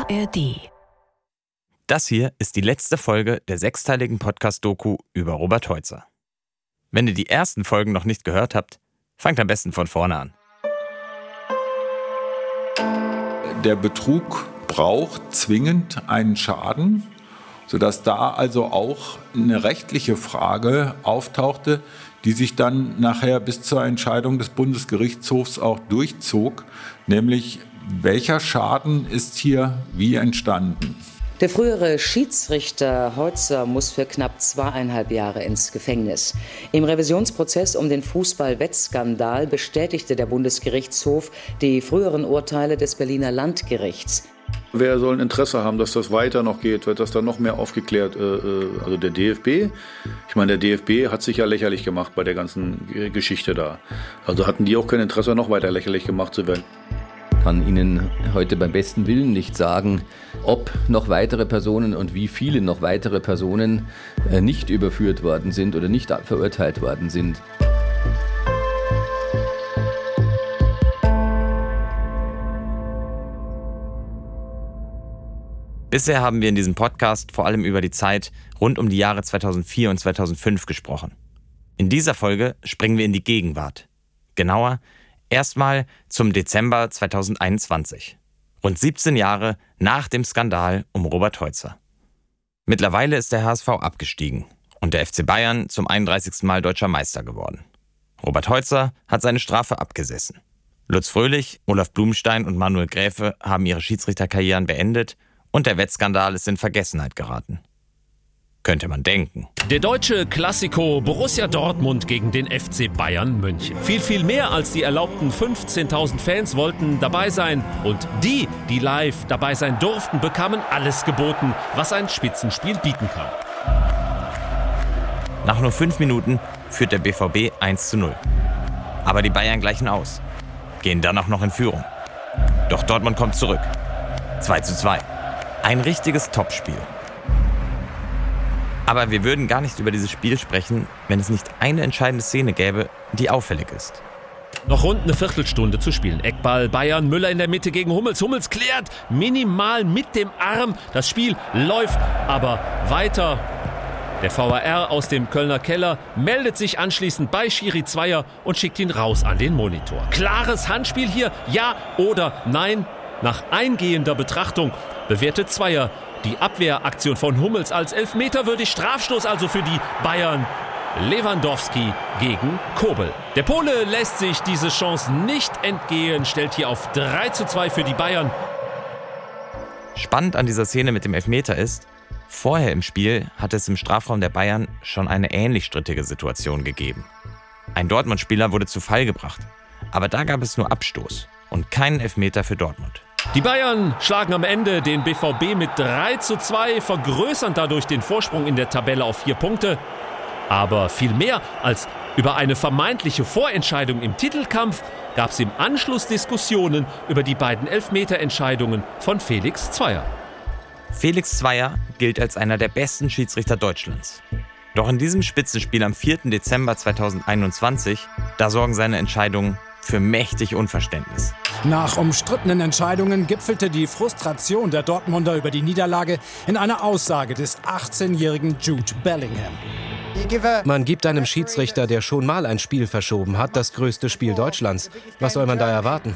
ARD. Das hier ist die letzte Folge der 6-teiligen Podcast-Doku über Robert Heutzer. Wenn ihr die ersten Folgen noch nicht gehört habt, fangt am besten von vorne an. Der Betrug braucht zwingend einen Schaden, sodass da also auch eine rechtliche Frage auftauchte, die sich dann nachher bis zur Entscheidung des Bundesgerichtshofs auch durchzog, nämlich welcher Schaden ist hier wie entstanden. Der frühere Schiedsrichter Heutzer muss für knapp 2,5 Jahre ins Gefängnis. Im Revisionsprozess um den Fußball-Wettskandal bestätigte der Bundesgerichtshof die früheren Urteile des Berliner Landgerichts. Wer soll ein Interesse haben, dass das weiter noch geht, wird das dann noch mehr aufgeklärt? Also der DFB? Ich meine, der DFB hat sich ja lächerlich gemacht bei der ganzen Geschichte da. Also hatten die auch kein Interesse, noch weiter lächerlich gemacht zu werden. Ich kann Ihnen heute beim besten Willen nicht sagen, ob noch weitere Personen und wie viele noch weitere Personen nicht überführt worden sind oder nicht verurteilt worden sind. Bisher haben wir in diesem Podcast vor allem über die Zeit rund um die Jahre 2004 und 2005 gesprochen. In dieser Folge springen wir in die Gegenwart. Genauer, erstmal zum Dezember 2021. Rund 17 Jahre nach dem Skandal um Robert Heutzer. Mittlerweile ist der HSV abgestiegen und der FC Bayern zum 31. Mal deutscher Meister geworden. Robert Heutzer hat seine Strafe abgesessen. Lutz Fröhlich, Olaf Blumenstein und Manuel Gräfe haben ihre Schiedsrichterkarrieren beendet und der Wettskandal ist in Vergessenheit geraten. Könnte man denken. Der deutsche Klassiko Borussia Dortmund gegen den FC Bayern München. Viel mehr als die erlaubten 15.000 Fans wollten dabei sein. Und die live dabei sein durften, bekamen alles geboten, was ein Spitzenspiel bieten kann. Nach nur 5 Minuten führt der BVB 1:0. Aber die Bayern gleichen aus, gehen dann auch noch in Führung. Doch Dortmund kommt zurück. 2:2. Ein richtiges Topspiel. Aber wir würden gar nicht über dieses Spiel sprechen, wenn es nicht eine entscheidende Szene gäbe, die auffällig ist. Noch rund eine Viertelstunde zu spielen. Eckball Bayern, Müller in der Mitte gegen Hummels. Hummels klärt minimal mit dem Arm. Das Spiel läuft aber weiter. Der VAR aus dem Kölner Keller meldet sich anschließend bei Schiri Zweier und schickt ihn raus an den Monitor. Klares Handspiel hier, ja oder nein? Nach eingehender Betrachtung bewertet Zweier die Abwehraktion von Hummels als elfmeterwürdig. Strafstoß also für die Bayern. Lewandowski gegen Kobel. Der Pole lässt sich diese Chance nicht entgehen, stellt hier auf 3:2 für die Bayern. Spannend an dieser Szene mit dem Elfmeter ist, vorher im Spiel hat es im Strafraum der Bayern schon eine ähnlich strittige Situation gegeben. Ein Dortmund-Spieler wurde zu Fall gebracht, aber da gab es nur Abstoß und keinen Elfmeter für Dortmund. Die Bayern schlagen am Ende den BVB mit 3:2, vergrößern dadurch den Vorsprung in der Tabelle auf 4 Punkte. Aber viel mehr als über eine vermeintliche Vorentscheidung im Titelkampf gab es im Anschluss Diskussionen über die beiden Elfmeterentscheidungen von Felix Zweier. Felix Zweier gilt als einer der besten Schiedsrichter Deutschlands. Doch in diesem Spitzenspiel am 4. Dezember 2021, da sorgen seine Entscheidungen für mächtig Unverständnis. Nach umstrittenen Entscheidungen gipfelte die Frustration der Dortmunder über die Niederlage in einer Aussage des 18-jährigen Jude Bellingham. Man gibt einem Schiedsrichter, der schon mal ein Spiel verschoben hat, das größte Spiel Deutschlands. Was soll man da erwarten?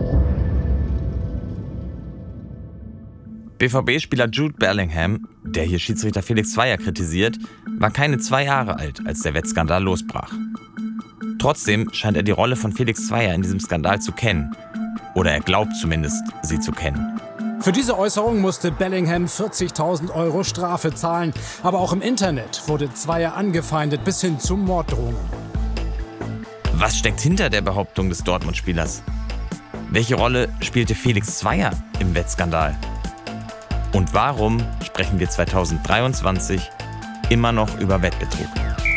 BVB-Spieler Jude Bellingham, der hier Schiedsrichter Felix Zweier kritisiert, war keine 2 Jahre alt, als der Wettskandal losbrach. Trotzdem scheint er die Rolle von Felix Zweier in diesem Skandal zu kennen. Oder er glaubt zumindest, sie zu kennen. Für diese Äußerung musste Bellingham 40.000 € Strafe zahlen. Aber auch im Internet wurde Zweier angefeindet bis hin zu Morddrohungen. Was steckt hinter der Behauptung des Dortmund-Spielers? Welche Rolle spielte Felix Zweier im Wettskandal? Und warum sprechen wir 2023 immer noch über Wettbetrug?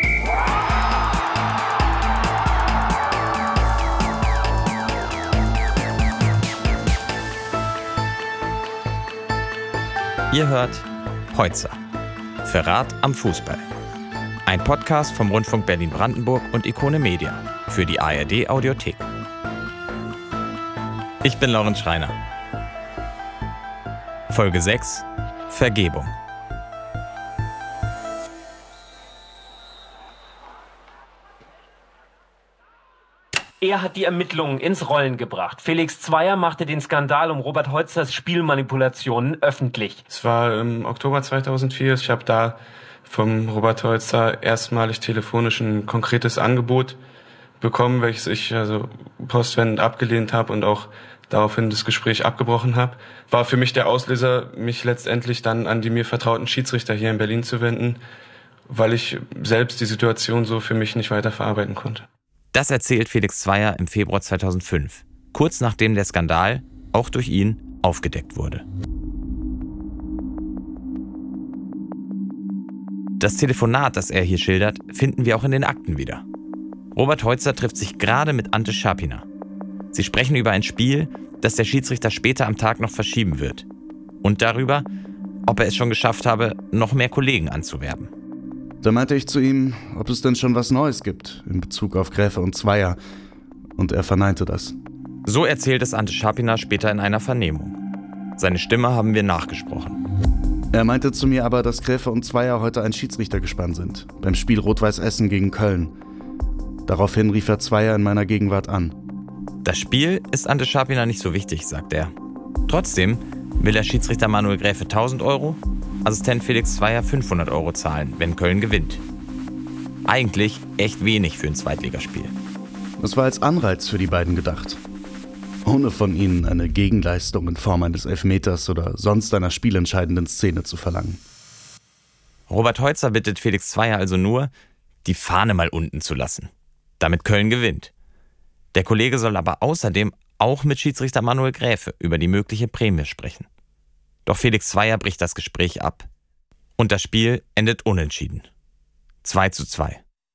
Ihr hört Heutzer. Verrat am Fußball. Ein Podcast vom Rundfunk Berlin-Brandenburg und Ikone Media für die ARD Audiothek. Ich bin Lorenz Schreiner. Folge 6: Vergebung. Er hat die Ermittlungen ins Rollen gebracht. Felix Zweier machte den Skandal um Robert Heutzers Spielmanipulationen öffentlich. Es war im Oktober 2004. Ich habe da vom Robert Heutzer erstmalig telefonisch ein konkretes Angebot bekommen, welches ich postwendend abgelehnt habe und auch daraufhin das Gespräch abgebrochen habe. War für mich der Auslöser, mich letztendlich dann an die mir vertrauten Schiedsrichter hier in Berlin zu wenden, weil ich selbst die Situation so für mich nicht weiter verarbeiten konnte. Das erzählt Felix Zweier im Februar 2005, kurz nachdem der Skandal, auch durch ihn, aufgedeckt wurde. Das Telefonat, das er hier schildert, finden wir auch in den Akten wieder. Robert Heutzer trifft sich gerade mit Ante Schapina. Sie sprechen über ein Spiel, das der Schiedsrichter später am Tag noch verschieben wird. Und darüber, ob er es schon geschafft habe, noch mehr Kollegen anzuwerben. Da meinte ich zu ihm, ob es denn schon was Neues gibt in Bezug auf Gräfe und Zweier. Und er verneinte das. So erzählt es Ante Schapina später in einer Vernehmung. Seine Stimme haben wir nachgesprochen. Er meinte zu mir aber, dass Gräfe und Zweier heute ein Schiedsrichtergespann sind, beim Spiel Rot-Weiß Essen gegen Köln. Daraufhin rief er Zweier in meiner Gegenwart an. Das Spiel ist Ante Schapina nicht so wichtig, sagt er. Trotzdem will der Schiedsrichter Manuel Gräfe 1.000 Euro, Assistent Felix Zweier 500 Euro zahlen, wenn Köln gewinnt. Eigentlich echt wenig für ein Zweitligaspiel. Das war als Anreiz für die beiden gedacht. Ohne von ihnen eine Gegenleistung in Form eines Elfmeters oder sonst einer spielentscheidenden Szene zu verlangen. Robert Heutzer bittet Felix Zweier also nur, die Fahne mal unten zu lassen, damit Köln gewinnt. Der Kollege soll aber außerdem auch mit Schiedsrichter Manuel Gräfe über die mögliche Prämie sprechen. Doch Felix Zweier bricht das Gespräch ab. Und das Spiel endet unentschieden. 2:2.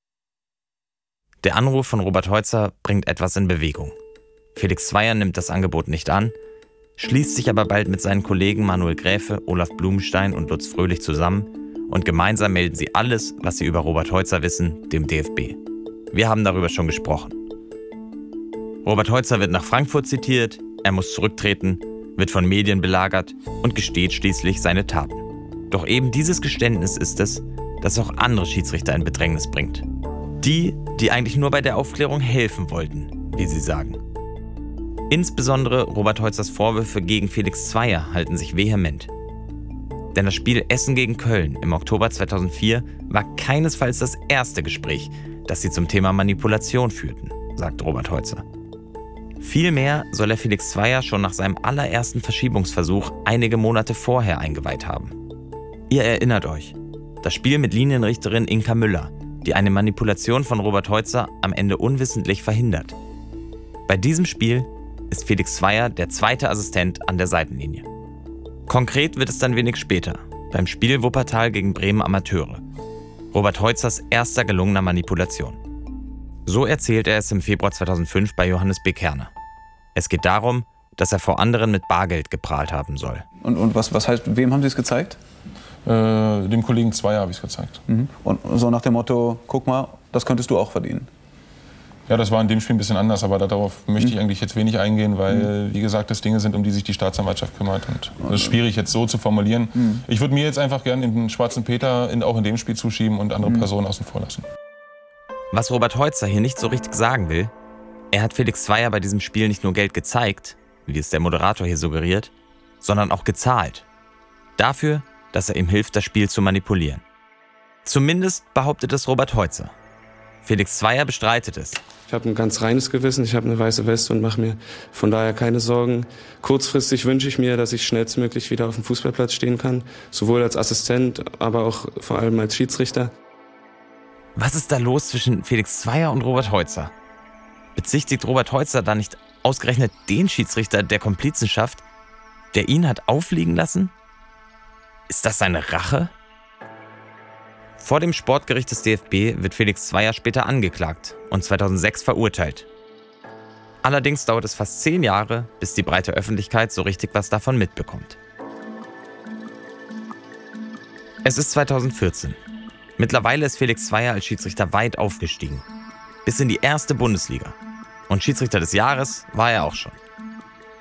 Der Anruf von Robert Heutzer bringt etwas in Bewegung. Felix Zweier nimmt das Angebot nicht an, schließt sich aber bald mit seinen Kollegen Manuel Gräfe, Olaf Blumenstein und Lutz Fröhlich zusammen und gemeinsam melden sie alles, was sie über Robert Heutzer wissen, dem DFB. Wir haben darüber schon gesprochen. Robert Heutzer wird nach Frankfurt zitiert, er muss zurücktreten, wird von Medien belagert und gesteht schließlich seine Taten. Doch eben dieses Geständnis ist es, das auch andere Schiedsrichter in Bedrängnis bringt. Die eigentlich nur bei der Aufklärung helfen wollten, wie sie sagen. Insbesondere Robert Heutzers Vorwürfe gegen Felix Zweier halten sich vehement. Denn das Spiel Essen gegen Köln im Oktober 2004 war keinesfalls das erste Gespräch, das sie zum Thema Manipulation führten, sagt Robert Heutzer. Vielmehr soll er Felix Zweier schon nach seinem allerersten Verschiebungsversuch einige Monate vorher eingeweiht haben. Ihr erinnert euch, das Spiel mit Linienrichterin Inka Müller, die eine Manipulation von Robert Heutzer am Ende unwissentlich verhindert. Bei diesem Spiel ist Felix Zweier der zweite Assistent an der Seitenlinie. Konkret wird es dann wenig später, beim Spiel Wuppertal gegen Bremen Amateure. Robert Heutzers erster gelungener Manipulation. So erzählt er es im Februar 2005 bei Johannes B. Kerner. Es geht darum, dass er vor anderen mit Bargeld geprahlt haben soll. Und was heißt, wem haben Sie es gezeigt? Dem Kollegen Zweier habe ich es gezeigt. Mhm. Und so nach dem Motto, guck mal, das könntest du auch verdienen. Ja, das war in dem Spiel ein bisschen anders, aber darauf möchte ich eigentlich jetzt wenig eingehen, weil, wie gesagt, das Dinge sind, um die sich die Staatsanwaltschaft kümmert. Und das ist schwierig jetzt so zu formulieren. Ich würde mir jetzt einfach gerne den schwarzen Peter auch in dem Spiel zuschieben und andere Personen außen vor lassen. Was Robert Heutzer hier nicht so richtig sagen will, er hat Felix Zweier bei diesem Spiel nicht nur Geld gezeigt, wie es der Moderator hier suggeriert, sondern auch gezahlt. Dafür, dass er ihm hilft, das Spiel zu manipulieren. Zumindest behauptet es Robert Heutzer. Felix Zweier bestreitet es. Ich habe ein ganz reines Gewissen, ich habe eine weiße Weste und mache mir von daher keine Sorgen. Kurzfristig wünsche ich mir, dass ich schnellstmöglich wieder auf dem Fußballplatz stehen kann, sowohl als Assistent, aber auch vor allem als Schiedsrichter. Was ist da los zwischen Felix Zweier und Robert Heutzer? Bezichtigt Robert Heutzer da nicht ausgerechnet den Schiedsrichter der Komplizenschaft, der ihn hat auffliegen lassen? Ist das seine Rache? Vor dem Sportgericht des DFB wird Felix Zweier später angeklagt und 2006 verurteilt. Allerdings dauert es fast 10 Jahre, bis die breite Öffentlichkeit so richtig was davon mitbekommt. Es ist 2014. Mittlerweile ist Felix Zweier als Schiedsrichter weit aufgestiegen. Bis in die erste Bundesliga. Und Schiedsrichter des Jahres war er auch schon.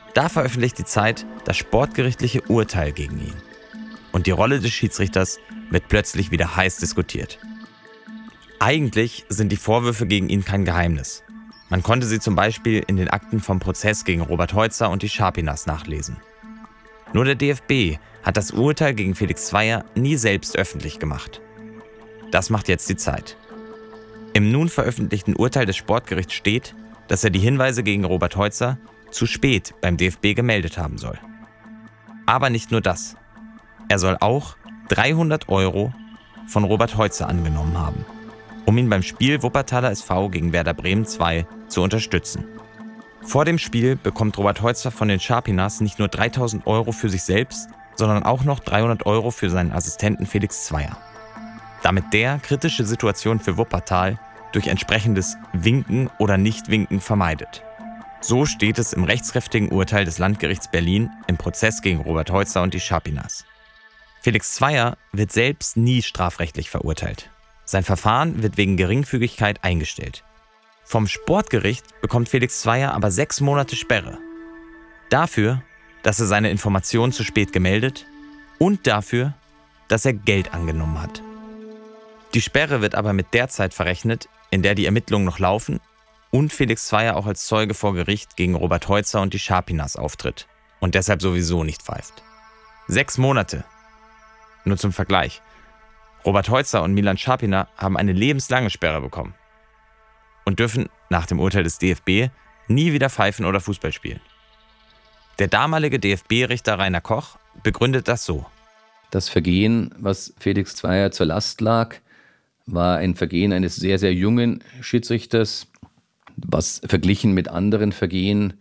Da veröffentlicht die Zeit das sportgerichtliche Urteil gegen ihn. Und die Rolle des Schiedsrichters wird plötzlich wieder heiß diskutiert. Eigentlich sind die Vorwürfe gegen ihn kein Geheimnis. Man konnte sie zum Beispiel in den Akten vom Prozess gegen Robert Heutzer und die Schapinas nachlesen. Nur der DFB hat das Urteil gegen Felix Zweier nie selbst öffentlich gemacht. Das macht jetzt die Zeit. Im nun veröffentlichten Urteil des Sportgerichts steht, dass er die Hinweise gegen Robert Heutzer zu spät beim DFB gemeldet haben soll. Aber nicht nur das. Er soll auch 300 € von Robert Heutzer angenommen haben, um ihn beim Spiel Wuppertaler SV gegen Werder Bremen 2 zu unterstützen. Vor dem Spiel bekommt Robert Heutzer von den Schapinas nicht nur 3.000 € für sich selbst, sondern auch noch 300 € für seinen Assistenten Felix Zweier. Damit der kritische Situation für Wuppertal durch entsprechendes Winken oder Nichtwinken vermeidet. So steht es im rechtskräftigen Urteil des Landgerichts Berlin im Prozess gegen Robert Heutzer und die Schapinas. Felix Zweier wird selbst nie strafrechtlich verurteilt. Sein Verfahren wird wegen Geringfügigkeit eingestellt. Vom Sportgericht bekommt Felix Zweier aber 6 Monate Sperre. Dafür, dass er seine Informationen zu spät gemeldet und dafür, dass er Geld angenommen hat. Die Sperre wird aber mit der Zeit verrechnet, in der die Ermittlungen noch laufen und Felix Zweier auch als Zeuge vor Gericht gegen Robert Heutzer und die Schapinas auftritt und deshalb sowieso nicht pfeift. 6 Monate. Nur zum Vergleich. Robert Heutzer und Milan Schapina haben eine lebenslange Sperre bekommen und dürfen nach dem Urteil des DFB nie wieder pfeifen oder Fußball spielen. Der damalige DFB-Richter Rainer Koch begründet das so. Das Vergehen, was Felix Zweier zur Last lag, war ein Vergehen eines sehr, sehr jungen Schiedsrichters, was verglichen mit anderen Vergehen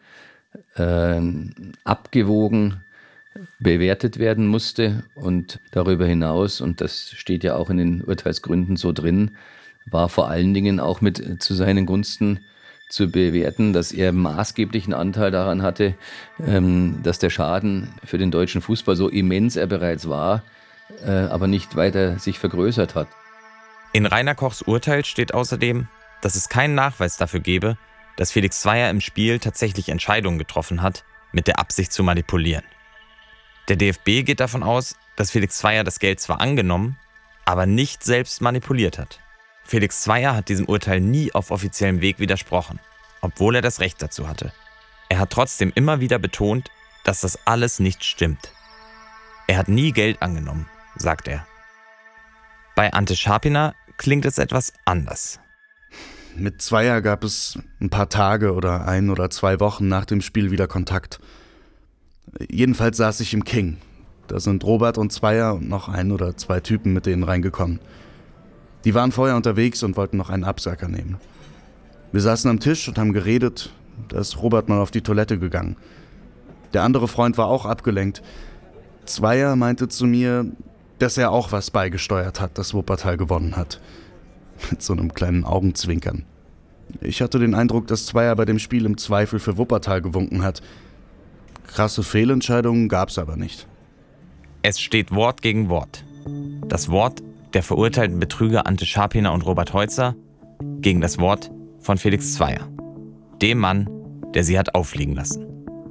abgewogen bewertet werden musste. Und darüber hinaus, und das steht ja auch in den Urteilsgründen so drin, war vor allen Dingen auch mit zu seinen Gunsten zu bewerten, dass er maßgeblichen Anteil daran hatte, dass der Schaden für den deutschen Fußball, so immens er bereits war, aber nicht weiter sich vergrößert hat. In Rainer Kochs Urteil steht außerdem, dass es keinen Nachweis dafür gebe, dass Felix Zweier im Spiel tatsächlich Entscheidungen getroffen hat, mit der Absicht zu manipulieren. Der DFB geht davon aus, dass Felix Zweier das Geld zwar angenommen, aber nicht selbst manipuliert hat. Felix Zweier hat diesem Urteil nie auf offiziellem Weg widersprochen, obwohl er das Recht dazu hatte. Er hat trotzdem immer wieder betont, dass das alles nicht stimmt. Er hat nie Geld angenommen, sagt er. Bei Ante Schapina klingt es etwas anders. Mit Zweier gab es ein paar Tage oder 1 oder 2 Wochen nach dem Spiel wieder Kontakt. Jedenfalls saß ich im King. Da sind Robert und Zweier und noch 1 oder 2 Typen mit denen reingekommen. Die waren vorher unterwegs und wollten noch einen Absacker nehmen. Wir saßen am Tisch und haben geredet. Da ist Robert mal auf die Toilette gegangen. Der andere Freund war auch abgelenkt. Zweier meinte zu mir, dass er auch was beigesteuert hat, dass Wuppertal gewonnen hat. Mit so einem kleinen Augenzwinkern. Ich hatte den Eindruck, dass Zweier bei dem Spiel im Zweifel für Wuppertal gewunken hat. Krasse Fehlentscheidungen gab's aber nicht. Es steht Wort gegen Wort. Das Wort der verurteilten Betrüger Ante Schapina und Robert Heutzer gegen das Wort von Felix Zweier, dem Mann, der sie hat auffliegen lassen.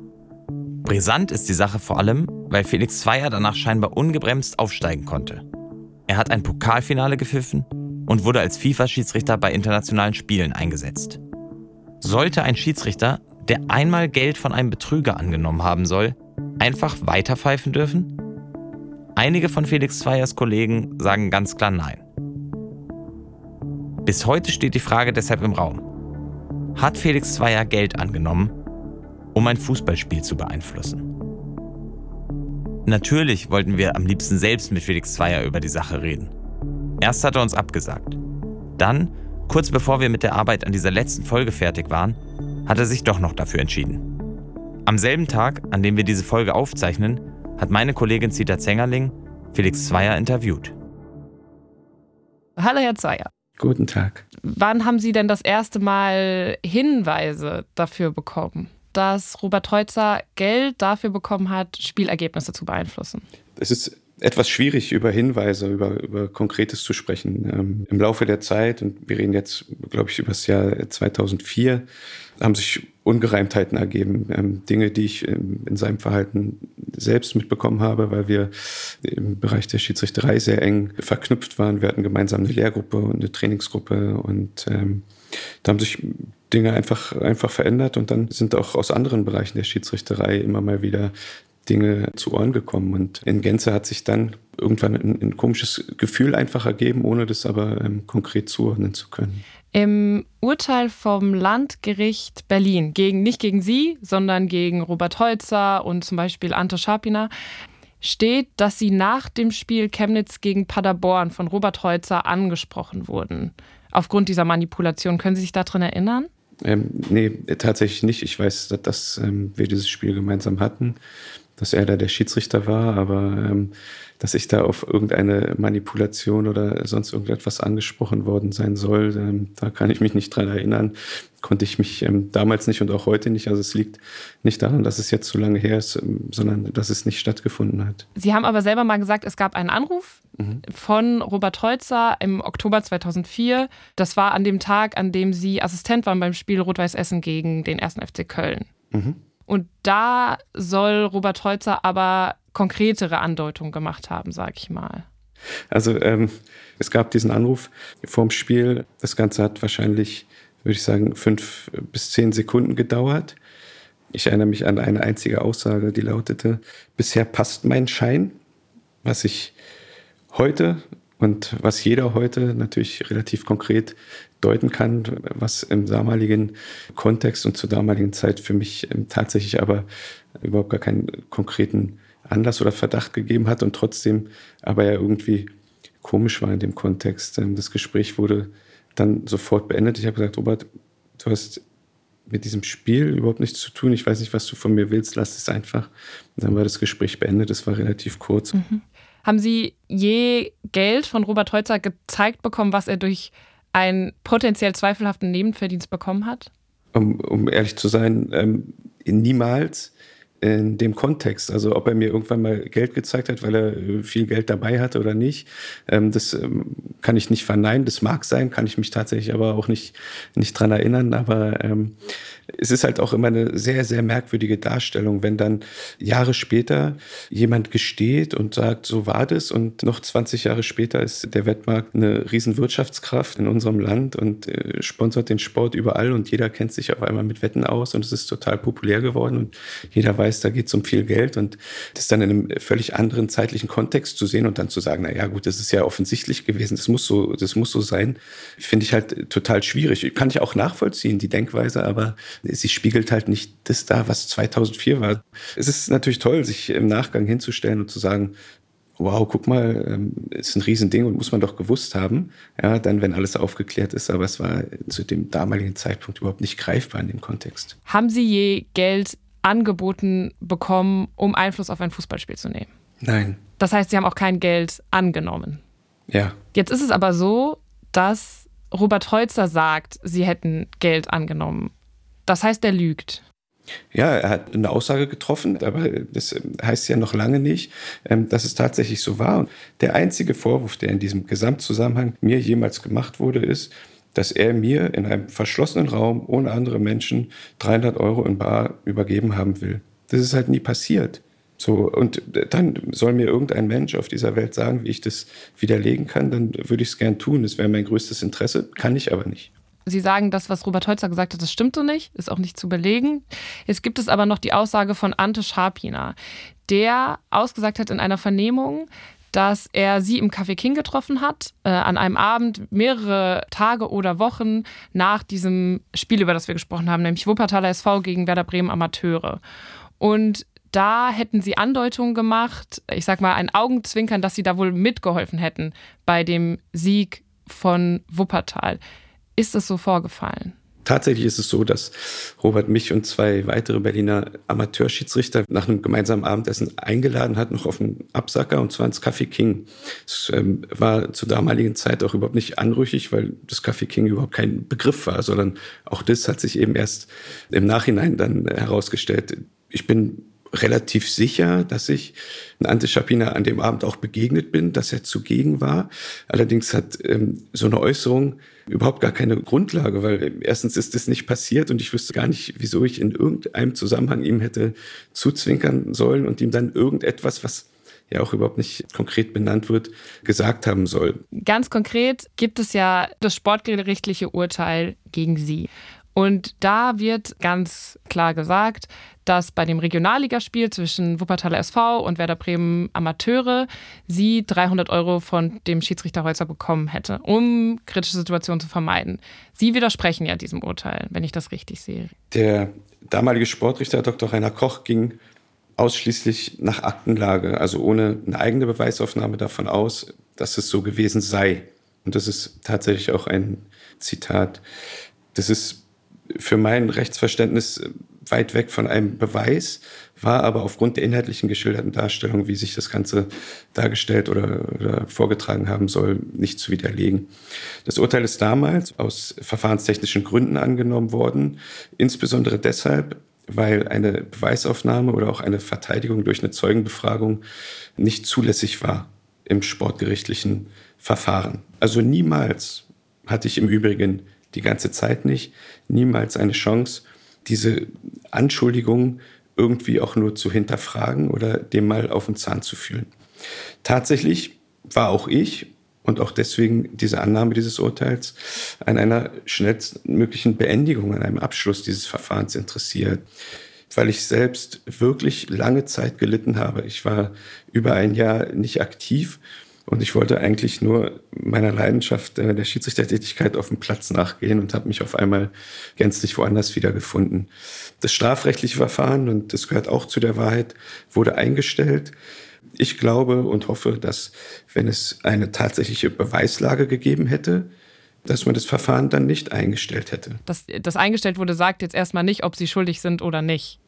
Brisant ist die Sache vor allem, weil Felix Zweier danach scheinbar ungebremst aufsteigen konnte. Er hat ein Pokalfinale gepfiffen und wurde als FIFA-Schiedsrichter bei internationalen Spielen eingesetzt. Sollte ein Schiedsrichter, der einmal Geld von einem Betrüger angenommen haben soll, einfach weiterpfeifen dürfen? Einige von Felix Zweiers Kollegen sagen ganz klar nein. Bis heute steht die Frage deshalb im Raum. Hat Felix Zweier Geld angenommen, um ein Fußballspiel zu beeinflussen? Natürlich wollten wir am liebsten selbst mit Felix Zweier über die Sache reden. Erst hat er uns abgesagt. Dann, kurz bevor wir mit der Arbeit an dieser letzten Folge fertig waren, hat er sich doch noch dafür entschieden. Am selben Tag, an dem wir diese Folge aufzeichnen, hat meine Kollegin Zita Zengerling Felix Zweier interviewt. Hallo Herr Zweier. Guten Tag. Wann haben Sie denn das erste Mal Hinweise dafür bekommen, dass Robert Heutzer Geld dafür bekommen hat, Spielergebnisse zu beeinflussen? Es ist etwas schwierig, über Hinweise, über Konkretes zu sprechen. Im Laufe der Zeit, und wir reden jetzt, glaube ich, über das Jahr 2004, haben sich Ungereimtheiten ergeben. Dinge, die ich in seinem Verhalten selbst mitbekommen habe, weil wir im Bereich der Schiedsrichterei sehr eng verknüpft waren. Wir hatten gemeinsam eine Lehrgruppe und eine Trainingsgruppe und da haben sich Dinge einfach verändert und dann sind auch aus anderen Bereichen der Schiedsrichterei immer mal wieder Dinge zu Ohren gekommen. Und in Gänze hat sich dann irgendwann ein komisches Gefühl einfach ergeben, ohne das aber konkret zuordnen zu können. Im Urteil vom Landgericht Berlin, nicht gegen Sie, sondern gegen Robert Heutzer und zum Beispiel Ante Scharpiner, steht, dass Sie nach dem Spiel Chemnitz gegen Paderborn von Robert Heutzer angesprochen wurden. Aufgrund dieser Manipulation. Können Sie sich daran erinnern? Nee, tatsächlich nicht. Ich weiß, dass wir dieses Spiel gemeinsam hatten, dass er da der Schiedsrichter war, aber dass ich da auf irgendeine Manipulation oder sonst irgendetwas angesprochen worden sein soll, da kann ich mich nicht dran erinnern. Konnte ich mich damals nicht und auch heute nicht. Also es liegt nicht daran, dass es jetzt so lange her ist, sondern dass es nicht stattgefunden hat. Sie haben aber selber mal gesagt, es gab einen Anruf von Robert Heutzer im Oktober 2004. Das war an dem Tag, an dem Sie Assistent waren beim Spiel Rot-Weiß Essen gegen den 1. FC Köln. Und da soll Robert Heutzer aber konkretere Andeutungen gemacht haben, sage ich mal. Also es gab diesen Anruf vorm Spiel. Das Ganze hat wahrscheinlich, würde ich sagen, 5 bis 10 Sekunden gedauert. Ich erinnere mich an eine einzige Aussage, die lautete: Bisher passt mein Schein, was ich heute und was jeder heute natürlich relativ konkret deuten kann, was im damaligen Kontext und zur damaligen Zeit für mich tatsächlich aber überhaupt gar keinen konkreten Anlass oder Verdacht gegeben hat und trotzdem aber ja irgendwie komisch war in dem Kontext. Das Gespräch wurde dann sofort beendet. Ich habe gesagt: Robert, du hast mit diesem Spiel überhaupt nichts zu tun. Ich weiß nicht, was du von mir willst. Lass es einfach. Und dann war das Gespräch beendet. Es war relativ kurz. Haben Sie je Geld von Robert Heutzer gezeigt bekommen, was er durch einen potenziell zweifelhaften Nebenverdienst bekommen hat? Um ehrlich zu sein, niemals in dem Kontext. Also ob er mir irgendwann mal Geld gezeigt hat, weil er viel Geld dabei hatte oder nicht, das kann ich nicht verneinen. Das mag sein, kann ich mich tatsächlich aber auch nicht dran erinnern. Aber es ist halt auch immer eine sehr, sehr merkwürdige Darstellung, wenn dann Jahre später jemand gesteht und sagt, so war das, und noch 20 Jahre später ist der Wettmarkt eine Riesenwirtschaftskraft in unserem Land und sponsert den Sport überall und jeder kennt sich auf einmal mit Wetten aus und es ist total populär geworden und jeder weiß, da geht es um viel Geld, und das dann in einem völlig anderen zeitlichen Kontext zu sehen und dann zu sagen, na ja gut, das ist ja offensichtlich gewesen, das muss so sein, finde ich halt total schwierig. Kann ich auch nachvollziehen, die Denkweise, aber sie spiegelt halt nicht das da, was 2004 war. Es ist natürlich toll, sich im Nachgang hinzustellen und zu sagen, wow, guck mal, ist ein Riesending und muss man doch gewusst haben, ja, dann, wenn alles aufgeklärt ist, aber es war zu dem damaligen Zeitpunkt überhaupt nicht greifbar in dem Kontext. Haben Sie je Geld angeboten bekommen, um Einfluss auf ein Fußballspiel zu nehmen? Nein. Das heißt, Sie haben auch kein Geld angenommen? Ja. Jetzt ist es aber so, dass Robert Heutzer sagt, Sie hätten Geld angenommen. Das heißt, er lügt. Ja, er hat eine Aussage getroffen, aber das heißt ja noch lange nicht, dass es tatsächlich so war. Und der einzige Vorwurf, der in diesem Gesamtzusammenhang mir jemals gemacht wurde, ist, dass er mir in einem verschlossenen Raum ohne andere Menschen 300 € in bar übergeben haben will. Das ist halt nie passiert. So, und dann soll mir irgendein Mensch auf dieser Welt sagen, wie ich das widerlegen kann, dann würde ich es gern tun. Das wäre mein größtes Interesse, kann ich aber nicht. Sie sagen, das, was Robert Heutzer gesagt hat, das stimmt so nicht, ist auch nicht zu belegen. Jetzt gibt es aber noch die Aussage von Ante Scharpiner, der ausgesagt hat in einer Vernehmung, dass er sie im Café King getroffen hat, an einem Abend mehrere Tage oder Wochen nach diesem Spiel, über das wir gesprochen haben, nämlich Wuppertaler SV gegen Werder Bremen Amateure. Und da hätten sie Andeutungen gemacht, ich sag mal ein Augenzwinkern, dass sie da wohl mitgeholfen hätten bei dem Sieg von Wuppertal. Ist das so vorgefallen? Tatsächlich ist es so, dass Robert mich und 2 weitere Berliner Amateurschiedsrichter nach einem gemeinsamen Abendessen eingeladen hat, noch auf einen Absacker, und zwar ins Café King. Das war zur damaligen Zeit auch überhaupt nicht anrüchig, weil das Café King überhaupt kein Begriff war, sondern auch das hat sich eben erst im Nachhinein dann herausgestellt. Ich bin relativ sicher, dass ich Ante Schapina an dem Abend auch begegnet bin, dass er zugegen war. Allerdings hat so eine Äußerung überhaupt gar keine Grundlage, weil erstens ist das nicht passiert und ich wüsste gar nicht, wieso ich in irgendeinem Zusammenhang ihm hätte zuzwinkern sollen und ihm dann irgendetwas, was ja auch überhaupt nicht konkret benannt wird, gesagt haben soll. Ganz konkret gibt es ja das sportgerichtliche Urteil gegen Sie. Und da wird ganz klar gesagt, dass bei dem Regionalligaspiel zwischen Wuppertaler SV und Werder Bremen Amateure sie 300 € von dem Schiedsrichter Holzer bekommen hätte, um kritische Situationen zu vermeiden. Sie widersprechen ja diesem Urteil, wenn ich das richtig sehe. Der damalige Sportrichter Dr. Rainer Koch ging ausschließlich nach Aktenlage, also ohne eine eigene Beweisaufnahme davon aus, dass es so gewesen sei. Und das ist tatsächlich auch ein Zitat. Das ist für mein Rechtsverständnis weit weg von einem Beweis, war aber aufgrund der inhaltlichen geschilderten Darstellung, wie sich das Ganze dargestellt oder vorgetragen haben soll, nicht zu widerlegen. Das Urteil ist damals aus verfahrenstechnischen Gründen angenommen worden, insbesondere deshalb, weil eine Beweisaufnahme oder auch eine Verteidigung durch eine Zeugenbefragung nicht zulässig war im sportgerichtlichen Verfahren. Also niemals hatte ich im Übrigen die ganze Zeit nicht, niemals eine Chance, diese Anschuldigung irgendwie auch nur zu hinterfragen oder dem mal auf den Zahn zu fühlen. Tatsächlich war auch ich und auch deswegen diese Annahme dieses Urteils an einer schnellstmöglichen Beendigung, an einem Abschluss dieses Verfahrens interessiert, weil ich selbst wirklich lange Zeit gelitten habe. Ich war über ein Jahr nicht aktiv und ich wollte eigentlich nur meiner Leidenschaft der Schiedsrichtertätigkeit auf dem Platz nachgehen und habe mich auf einmal gänzlich woanders wiedergefunden. Das strafrechtliche Verfahren, und das gehört auch zu der Wahrheit, wurde eingestellt. Ich glaube und hoffe, dass, wenn es eine tatsächliche Beweislage gegeben hätte, dass man das Verfahren dann nicht eingestellt hätte. Dass das eingestellt wurde, sagt jetzt erstmal nicht, ob Sie schuldig sind oder nicht.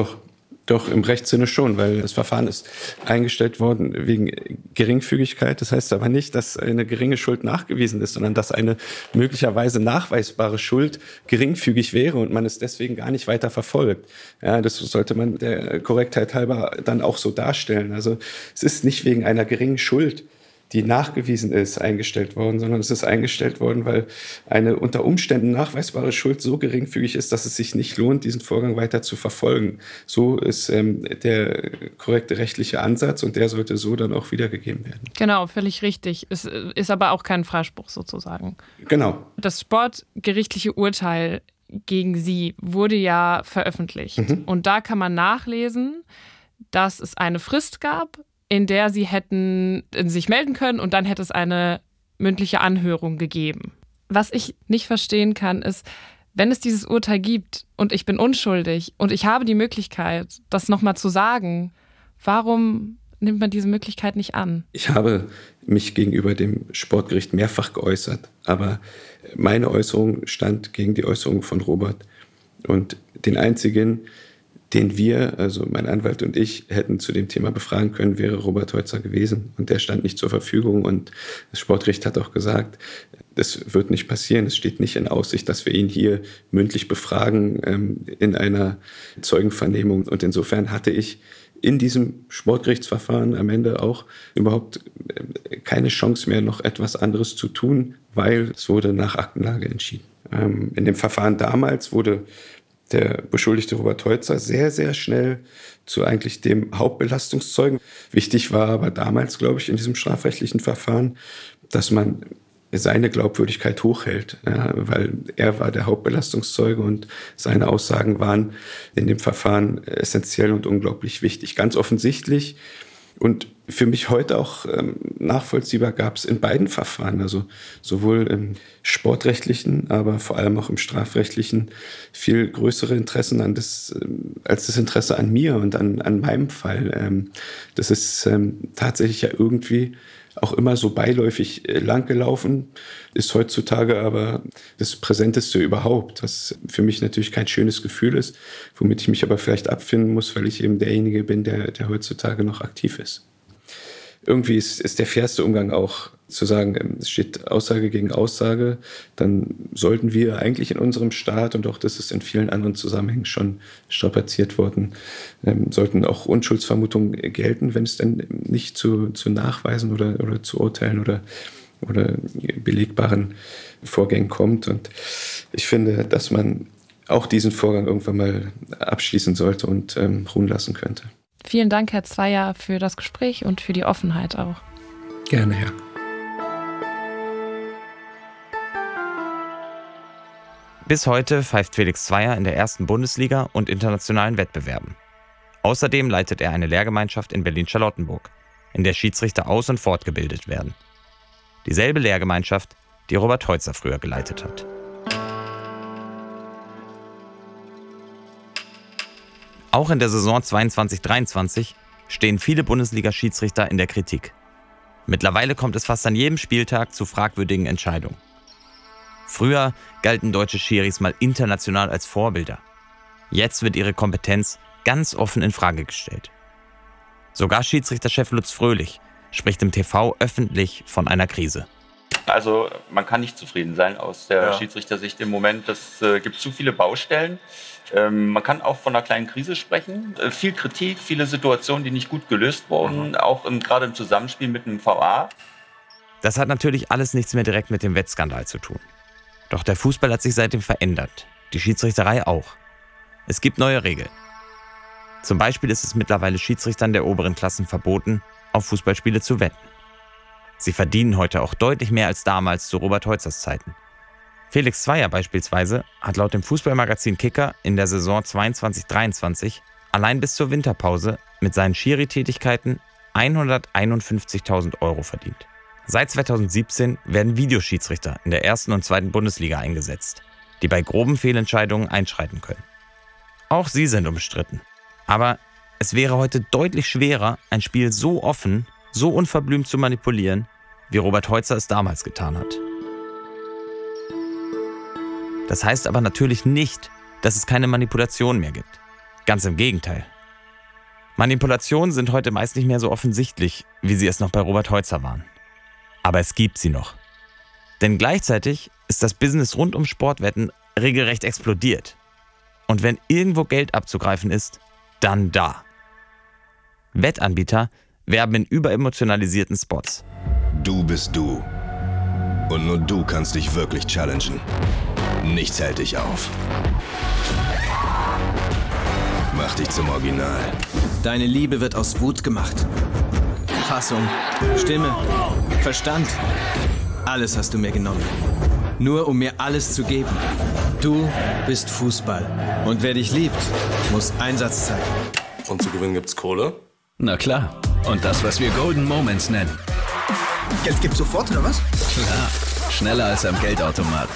Doch, im Rechtssinne schon, weil das Verfahren ist eingestellt worden wegen Geringfügigkeit. Das heißt aber nicht, dass eine geringe Schuld nachgewiesen ist, sondern dass eine möglicherweise nachweisbare Schuld geringfügig wäre und man es deswegen gar nicht weiter verfolgt. Ja, das sollte man der Korrektheit halber dann auch so darstellen. Also es ist nicht wegen einer geringen Schuld, die nachgewiesen ist, eingestellt worden, sondern es ist eingestellt worden, weil eine unter Umständen nachweisbare Schuld so geringfügig ist, dass es sich nicht lohnt, diesen Vorgang weiter zu verfolgen. So ist der korrekte rechtliche Ansatz und der sollte so dann auch wiedergegeben werden. Genau, völlig richtig. Es ist aber auch kein Freispruch sozusagen. Genau. Das sportgerichtliche Urteil gegen Sie wurde ja veröffentlicht. Und da kann man nachlesen, dass es eine Frist gab, in der Sie hätten sich melden können und dann hätte es eine mündliche Anhörung gegeben. Was ich nicht verstehen kann, ist, wenn es dieses Urteil gibt und ich bin unschuldig und ich habe die Möglichkeit, das nochmal zu sagen, warum nimmt man diese Möglichkeit nicht an? Ich habe mich gegenüber dem Sportgericht mehrfach geäußert, aber meine Äußerung stand gegen die Äußerung von Robert. Und den einzigen, den wir, also mein Anwalt und ich, hätten zu dem Thema befragen können, wäre Robert Holzer gewesen. Und der stand nicht zur Verfügung. Und das Sportgericht hat auch gesagt, das wird nicht passieren. Es steht nicht in Aussicht, dass wir ihn hier mündlich befragen in einer Zeugenvernehmung. Und insofern hatte ich in diesem Sportgerichtsverfahren am Ende auch überhaupt keine Chance mehr, noch etwas anderes zu tun, weil es wurde nach Aktenlage entschieden. In dem Verfahren damals wurde der beschuldigte Robert Holzer sehr, sehr schnell zu eigentlich dem Hauptbelastungszeugen. Wichtig war aber damals, glaube ich, in diesem strafrechtlichen Verfahren, dass man seine Glaubwürdigkeit hochhält, ja, weil er war der Hauptbelastungszeuge und seine Aussagen waren in dem Verfahren essentiell und unglaublich wichtig. Ganz offensichtlich und für mich heute auch nachvollziehbar gab es in beiden Verfahren, also sowohl im sportrechtlichen, aber vor allem auch im strafrechtlichen, viel größere Interessen als das Interesse an mir und an meinem Fall. Das ist tatsächlich ja irgendwie auch immer so beiläufig langgelaufen, ist heutzutage aber das Präsenteste überhaupt, was für mich natürlich kein schönes Gefühl ist, womit ich mich aber vielleicht abfinden muss, weil ich eben derjenige bin, der heutzutage noch aktiv ist. Irgendwie ist der fairste Umgang auch zu sagen, es steht Aussage gegen Aussage, dann sollten wir eigentlich in unserem Staat, und auch das ist in vielen anderen Zusammenhängen schon strapaziert worden, sollten auch Unschuldsvermutungen gelten, wenn es denn nicht zu Nachweisen oder zu Urteilen oder belegbaren Vorgängen kommt. Und ich finde, dass man auch diesen Vorgang irgendwann mal abschließen sollte und ruhen lassen könnte. Vielen Dank, Herr Zweier, für das Gespräch und für die Offenheit auch. Gerne, ja. Bis heute pfeift Felix Zweier in der 1. Bundesliga und internationalen Wettbewerben. Außerdem leitet er eine Lehrgemeinschaft in Berlin-Charlottenburg, in der Schiedsrichter aus- und fortgebildet werden. Dieselbe Lehrgemeinschaft, die Robert Heutzer früher geleitet hat. Auch in der Saison 22/23 stehen viele Bundesliga-Schiedsrichter in der Kritik. Mittlerweile kommt es fast an jedem Spieltag zu fragwürdigen Entscheidungen. Früher galten deutsche Schiris mal international als Vorbilder. Jetzt wird ihre Kompetenz ganz offen in Frage gestellt. Sogar Schiedsrichterchef Lutz Fröhlich spricht im TV öffentlich von einer Krise. Also man kann nicht zufrieden sein aus der Schiedsrichtersicht im Moment. Es gibt zu viele Baustellen. Man kann auch von einer kleinen Krise sprechen. Viel Kritik, viele Situationen, die nicht gut gelöst wurden, auch gerade im Zusammenspiel mit dem VA. Das hat natürlich alles nichts mehr direkt mit dem Wettskandal zu tun. Doch der Fußball hat sich seitdem verändert, die Schiedsrichterei auch. Es gibt neue Regeln. Zum Beispiel ist es mittlerweile Schiedsrichtern der oberen Klassen verboten, auf Fußballspiele zu wetten. Sie verdienen heute auch deutlich mehr als damals zu Robert Heutzers Zeiten. Felix Zweier beispielsweise hat laut dem Fußballmagazin Kicker in der Saison 22/23 allein bis zur Winterpause mit seinen Schiri-Tätigkeiten 151.000 € verdient. Seit 2017 werden Videoschiedsrichter in der 1. und 2. Bundesliga eingesetzt, die bei groben Fehlentscheidungen einschreiten können. Auch sie sind umstritten. Aber es wäre heute deutlich schwerer, ein Spiel so offen, so unverblümt zu manipulieren, wie Robert Heutzer es damals getan hat. Das heißt aber natürlich nicht, dass es keine Manipulation mehr gibt. Ganz im Gegenteil. Manipulationen sind heute meist nicht mehr so offensichtlich, wie sie es noch bei Robert Heutzer waren. Aber es gibt sie noch. Denn gleichzeitig ist das Business rund um Sportwetten regelrecht explodiert. Und wenn irgendwo Geld abzugreifen ist, dann da. Wettanbieter werben in überemotionalisierten Spots. Du bist du. Und nur du kannst dich wirklich challengen. Nichts hält dich auf. Mach dich zum Original. Deine Liebe wird aus Wut gemacht. Fassung, Stimme, Verstand. Alles hast du mir genommen. Nur um mir alles zu geben. Du bist Fußball. Und wer dich liebt, muss Einsatz zeigen. Und zu gewinnen gibt's Kohle? Na klar. Und das, was wir Golden Moments nennen. Geld gibt's sofort, oder was? Klar. Schneller als am Geldautomat.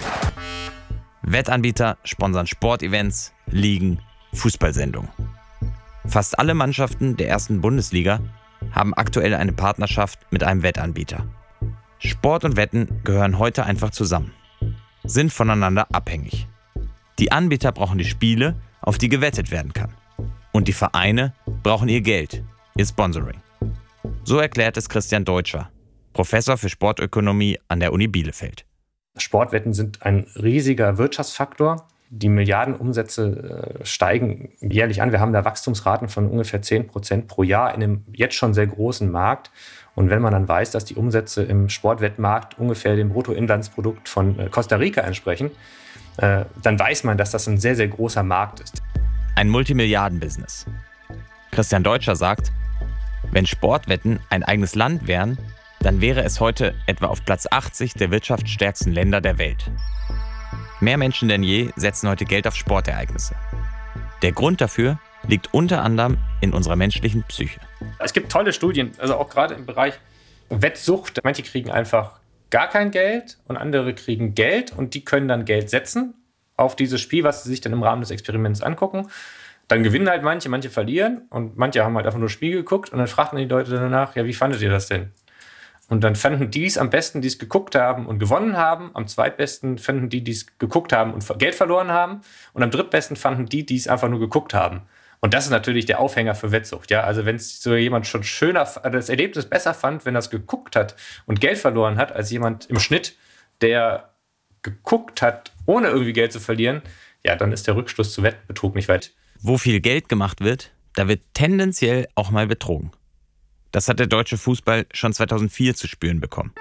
Wettanbieter sponsern Sportevents, Ligen, Fußballsendungen. Fast alle Mannschaften der 1. Bundesliga haben aktuell eine Partnerschaft mit einem Wettanbieter. Sport und Wetten gehören heute einfach zusammen, sind voneinander abhängig. Die Anbieter brauchen die Spiele, auf die gewettet werden kann. Und die Vereine brauchen ihr Geld, ihr Sponsoring. So erklärt es Christian Deutscher, Professor für Sportökonomie an der Uni Bielefeld. Sportwetten sind ein riesiger Wirtschaftsfaktor. Die Milliardenumsätze steigen jährlich an. Wir haben da Wachstumsraten von ungefähr 10% pro Jahr in einem jetzt schon sehr großen Markt. Und wenn man dann weiß, dass die Umsätze im Sportwettmarkt ungefähr dem Bruttoinlandsprodukt von Costa Rica entsprechen, dann weiß man, dass das ein sehr, sehr großer Markt ist. Ein Multimilliarden-Business. Christian Deutscher sagt, wenn Sportwetten ein eigenes Land wären, dann wäre es heute etwa auf Platz 80 der wirtschaftsstärksten Länder der Welt. Mehr Menschen denn je setzen heute Geld auf Sportereignisse. Der Grund dafür liegt unter anderem in unserer menschlichen Psyche. Es gibt tolle Studien, also auch gerade im Bereich Wettsucht. Manche kriegen einfach gar kein Geld und andere kriegen Geld und die können dann Geld setzen auf dieses Spiel, was sie sich dann im Rahmen des Experiments angucken. Dann gewinnen halt manche verlieren und manche haben halt einfach nur Spiel geguckt und dann fragten die Leute danach, ja, wie fandet ihr das denn? Und dann fanden die es am besten, die es geguckt haben und gewonnen haben. Am zweitbesten fanden die es geguckt haben und Geld verloren haben. Und am drittbesten fanden die es einfach nur geguckt haben. Und das ist natürlich der Aufhänger für Wettsucht. Ja? Also wenn es so jemand schon das Erlebnis besser fand, wenn er es geguckt hat und Geld verloren hat, als jemand im Schnitt, der geguckt hat, ohne irgendwie Geld zu verlieren, ja, dann ist der Rückschluss zu Wettbetrug nicht weit. Wo viel Geld gemacht wird, da wird tendenziell auch mal betrogen. Das hat der deutsche Fußball schon 2004 zu spüren bekommen.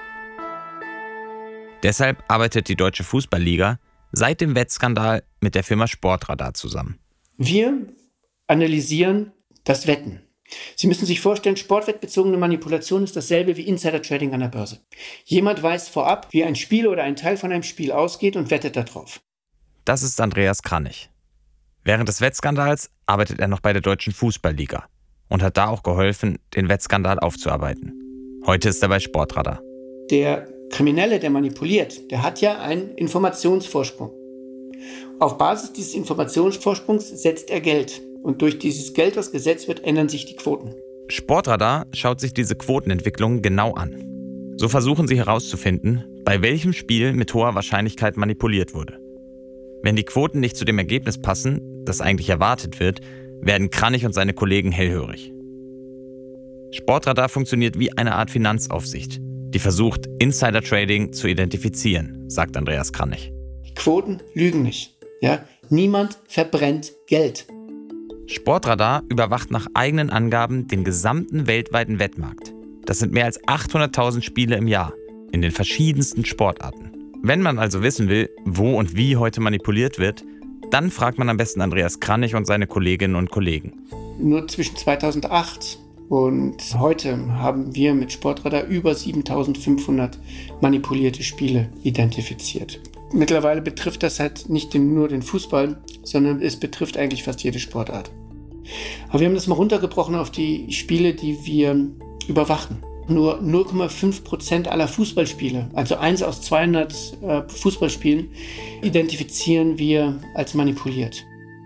Deshalb arbeitet die Deutsche Fußballliga seit dem Wettskandal mit der Firma Sportradar zusammen. Wir analysieren das Wetten. Sie müssen sich vorstellen, sportwettbezogene Manipulation ist dasselbe wie Insider-Trading an der Börse. Jemand weiß vorab, wie ein Spiel oder ein Teil von einem Spiel ausgeht und wettet darauf. Das ist Andreas Kranich. Während des Wettskandals arbeitet er noch bei der Deutschen Fußballliga und hat da auch geholfen, den Wettskandal aufzuarbeiten. Heute ist er bei Sportradar. Der Kriminelle, der manipuliert, der hat ja einen Informationsvorsprung. Auf Basis dieses Informationsvorsprungs setzt er Geld. Und durch dieses Geld, was gesetzt wird, ändern sich die Quoten. Sportradar schaut sich diese Quotenentwicklung genau an. So versuchen sie herauszufinden, bei welchem Spiel mit hoher Wahrscheinlichkeit manipuliert wurde. Wenn die Quoten nicht zu dem Ergebnis passen, das eigentlich erwartet wird, werden Kranich und seine Kollegen hellhörig. Sportradar funktioniert wie eine Art Finanzaufsicht, die versucht, Insider-Trading zu identifizieren, sagt Andreas Kranich. Die Quoten lügen nicht. Ja? Niemand verbrennt Geld. Sportradar überwacht nach eigenen Angaben den gesamten weltweiten Wettmarkt. Das sind mehr als 800.000 Spiele im Jahr in den verschiedensten Sportarten. Wenn man also wissen will, wo und wie heute manipuliert wird, dann fragt man am besten Andreas Kranich und seine Kolleginnen und Kollegen. Nur zwischen 2008 und heute haben wir mit Sportradar über 7.500 manipulierte Spiele identifiziert. Mittlerweile betrifft das halt nicht nur den Fußball, sondern es betrifft eigentlich fast jede Sportart. Aber wir haben das mal runtergebrochen auf die Spiele, die wir überwachen. Nur 0,5% aller Fußballspiele, also 1 aus 200 Fußballspielen, identifizieren wir als manipuliert.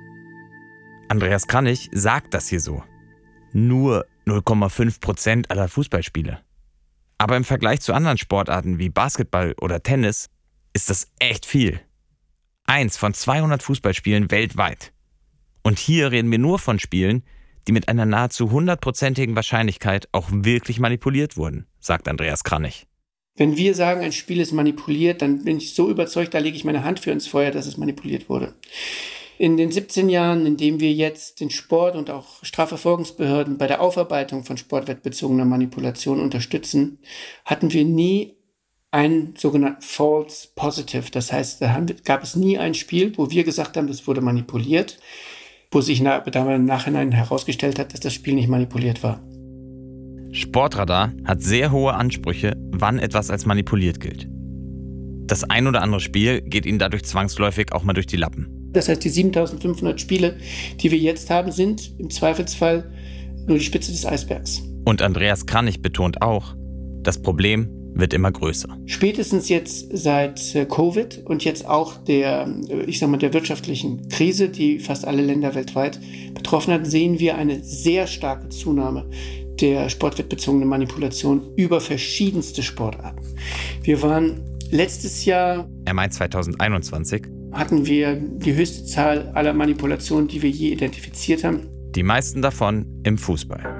Andreas Kranich sagt das hier so. Nur 0,5% aller Fußballspiele. Aber im Vergleich zu anderen Sportarten wie Basketball oder Tennis ist das echt viel. 1 von 200 Fußballspielen weltweit. Und hier reden wir nur von Spielen, die mit einer nahezu 100%igen Wahrscheinlichkeit auch wirklich manipuliert wurden, sagt Andreas Kranich. Wenn wir sagen, ein Spiel ist manipuliert, dann bin ich so überzeugt, da lege ich meine Hand für ins Feuer, dass es manipuliert wurde. In den 17 Jahren, in denen wir jetzt den Sport und auch Strafverfolgungsbehörden bei der Aufarbeitung von sportwettbezogener Manipulation unterstützen, hatten wir nie einen sogenannten False Positive. Das heißt, gab es nie ein Spiel, wo wir gesagt haben, das wurde manipuliert, wo sich im Nachhinein herausgestellt hat, dass das Spiel nicht manipuliert war. Sportradar hat sehr hohe Ansprüche, wann etwas als manipuliert gilt. Das ein oder andere Spiel geht ihnen dadurch zwangsläufig auch mal durch die Lappen. Das heißt, die 7.500 Spiele, die wir jetzt haben, sind im Zweifelsfall nur die Spitze des Eisbergs. Und Andreas Kranich betont auch, das Problem wird immer größer. Spätestens jetzt seit Covid und jetzt auch der wirtschaftlichen Krise, die fast alle Länder weltweit betroffen hat, sehen wir eine sehr starke Zunahme der sportwettbezogenen Manipulation über verschiedenste Sportarten. Wir waren letztes Jahr, er meint 2021, hatten wir die höchste Zahl aller Manipulationen, die wir je identifiziert haben. Die meisten davon im Fußball.